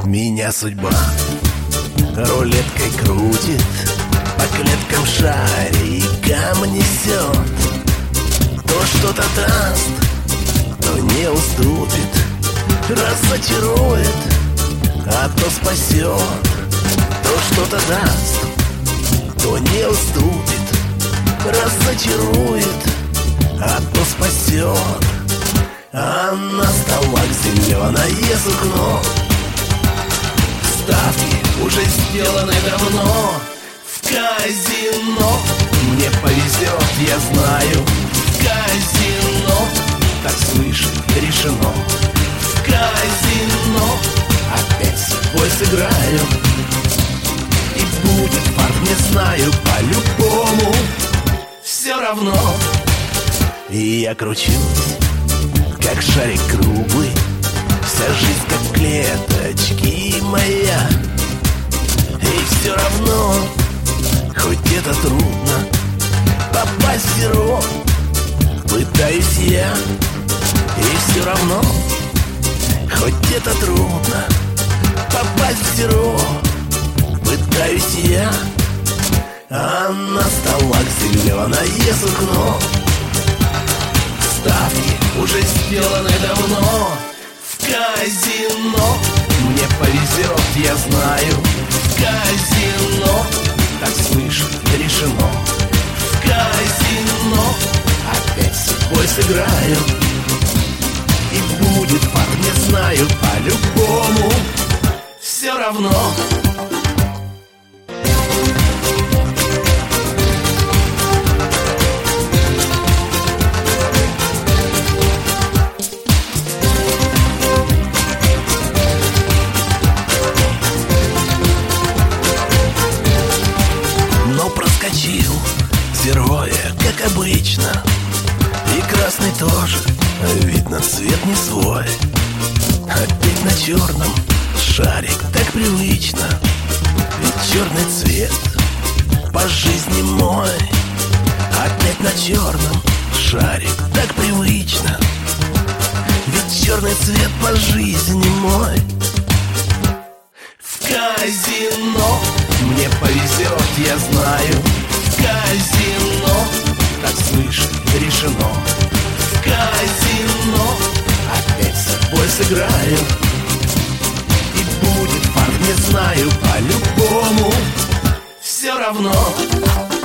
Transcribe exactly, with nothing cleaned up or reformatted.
Меня судьба рулеткой крутит, по клеткам шарикам несет. То что-то даст, то не уступит, разочарует, а то спасет. То что-то даст, то не уступит, разочарует, а то спасет. А на столах зеленое сукно, ставки уже сделаны давно. В казино мне повезет, я знаю. В казино, так слышь, решено. В казино опять с собой сыграю. И будет фарт, не знаю, по-любому. Все равно. И я кручусь, как шарик круглый, вся жизнь как клеточки моя. И все равно, хоть это трудно, попасть в зеро пытаюсь я. И все равно, хоть это трудно, попасть в зеро пытаюсь я. А на столах зеленое сукно, ставки уже сделаны давно. В казино мне повезет, я знаю. В казино, так слышь, решено. В казино опять с собой сыграю. И будет фарт, не знаю, по-любому. Все равно. Зероя, как обычно, и красный тоже, видно, цвет не свой. Опять на черном шарик, так привычно, ведь черный цвет по жизни мой. Опять на черном шарик, так привычно, ведь черный цвет по жизни мой. В казино мне повезет, я знаю. В казино, так слышь, решено. В казино опять с собой сыграю. И будет фарт, не знаю, по-любому. Все равно.